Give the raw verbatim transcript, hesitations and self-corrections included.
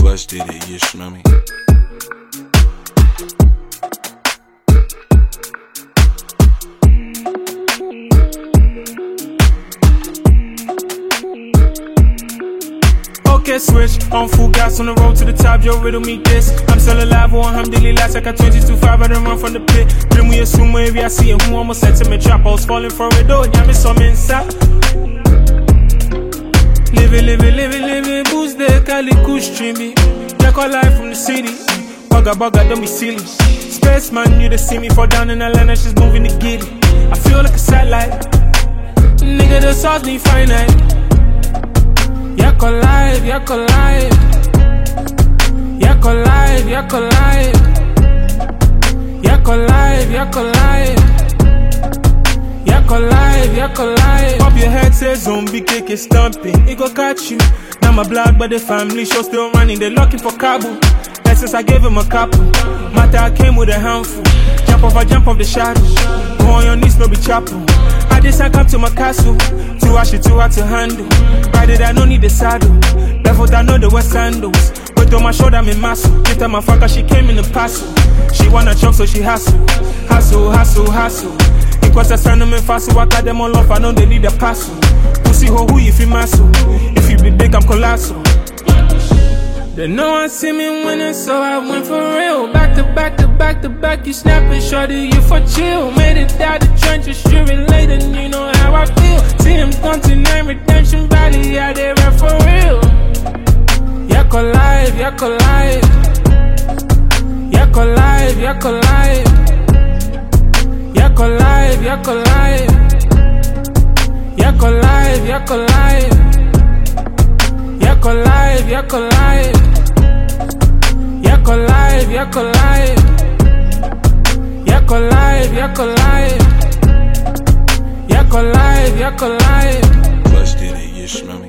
Busted it, you smell me. Okay, switch on full gas on the road to the top. Yo, riddle me this. I'm still alive, oh, alhamdulillah. Like a twenty-two five, I done run from the pit. Dream we assume where I see it. Who almost sent to me trap. I was falling for it, though. Yeah, me some inside. Living, living, living, living. Boost the Cali Kush streamy. Jack all life from the city. Bugger, bugger, don't be silly. Spaceman, you to see me fall down in Atlanta. She's moving to giddy. I feel like a satellite. Nigga, the sauce need finite. Yak alive, yak alive. Yak alive, yak alive. Yak alive, yak alive. Yak alive, yak alive. Pop your head, say zombie cake is stomping. It go catch you. Now my blood, but the family show still running. They looking for Kabul. Lessons I gave him a couple. Matter I came with a handful. Jump off, I jump off the shadow. Go on your knees, no be chapel. I just I come to my castle. Too ashy, too hard to handle. Ride it, I no need the saddle. Barefoot, I know the west sandals. Weight on my shoulder, I'm in muscle. Get her my fucker, she came in the parcel. She wanna choke, so she hustle. Hustle, hustle, hustle. It was a sign of me fast, I got them all off, I know they need a parcel. Pussy ho who if you muscle. If you be big, I'm colossal. They know I see me winning, so I went for real. Back to back to back to back, you snapping, shorty, you for chill. Made it out the trenches, you related, you know how I feel. See him continent, redemption valley, yeah, they rap for real. Yak alive, yak alive. Yak alive, yak alive. Yak alive, yak alive. Yak alive, yak alive. Yak alive, yak alive. Yak alive, yak alive. Yak alive, yak alive. Yak alive, yak alive. Busted it, you smell me.